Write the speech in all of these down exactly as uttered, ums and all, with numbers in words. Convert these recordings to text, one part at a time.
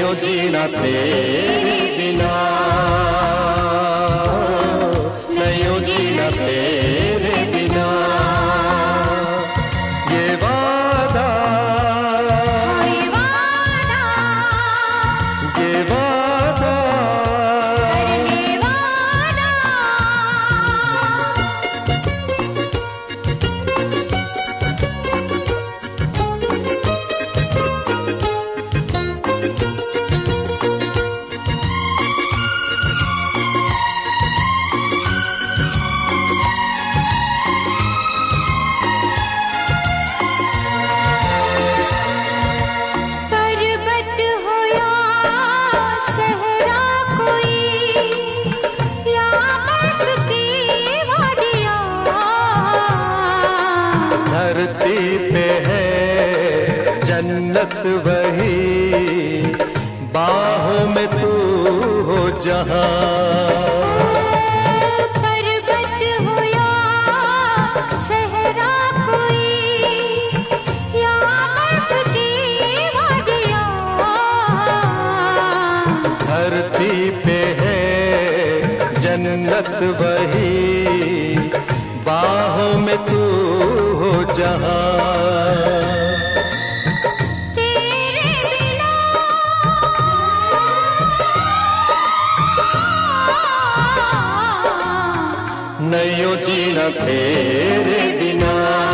नहीं जीना तेरे बिना, नहीं जीना तेरे बिना। ये वादा, ये वादा, ये वादा, ये वादा। धरती पे है जन्नत वही, बाहों में तू हो जहां। पर्वत हो या सहरा कोई, या बर्फ की वादियां, धरती पे है जन्नत वही, बाहों में तू हो जहां। तेरे बिना नहीं जीना तेरे बिना,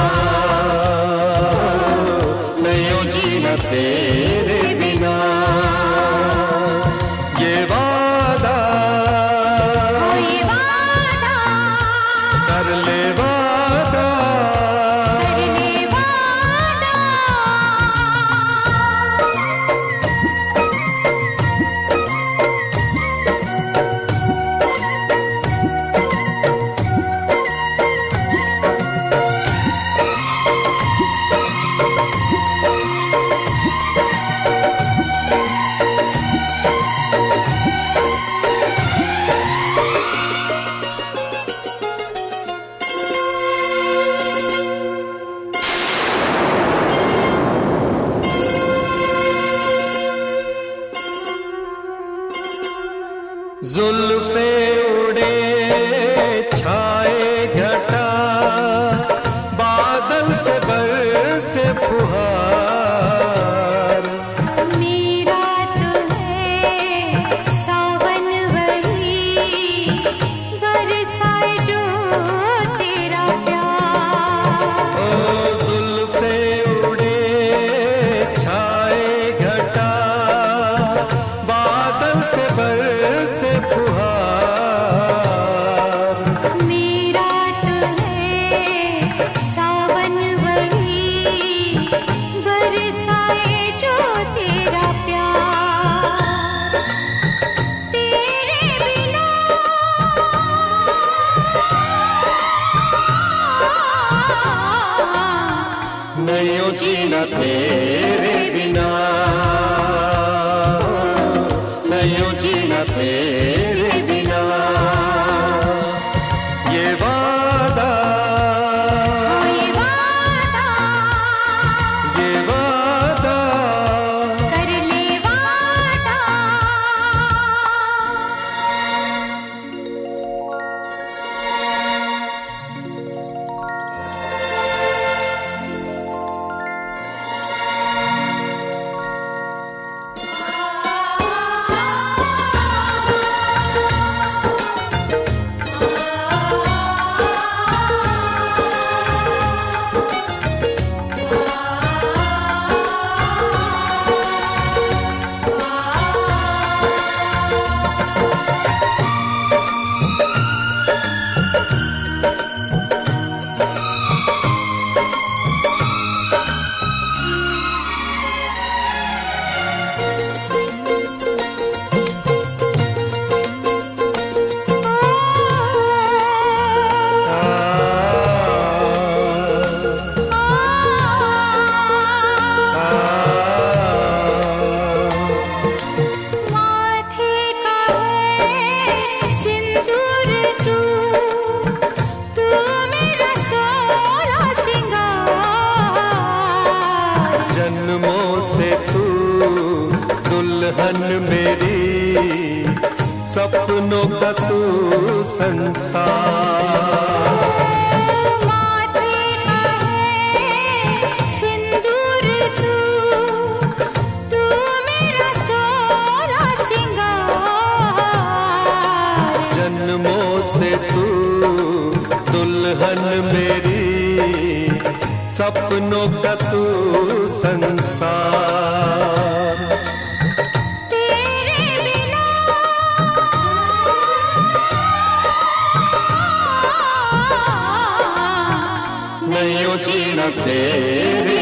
नहीं जीना तेरे बिना। ये वादा, ये वादा, कर ले वादा, कर ले वादा। जुल्फे उड़े छाए घटा, बादल से बरसे फुहार। मेरा तो है सावन वही, बरसाए जो तेरा प्यार। ओ जुल्फे उड़े छाए घटा, बादल से बरसे फुहार। मेरा तो है सावन वही, बरसाए जो तेरा प्यार। तेरे बिना नहीं जीना तेरे बिना, नहीं जीना तेरे बिना। ये वादा, ये वादा, ये वादा, कर ले वादा। तू संसार। माथे का है सिंदूर तू, तू मेरा सोरा सिंगार। जन्मों से तू दुल्हन मेरी, सपनों का तू संसार। तेरे बिना नहीं जीना तेरे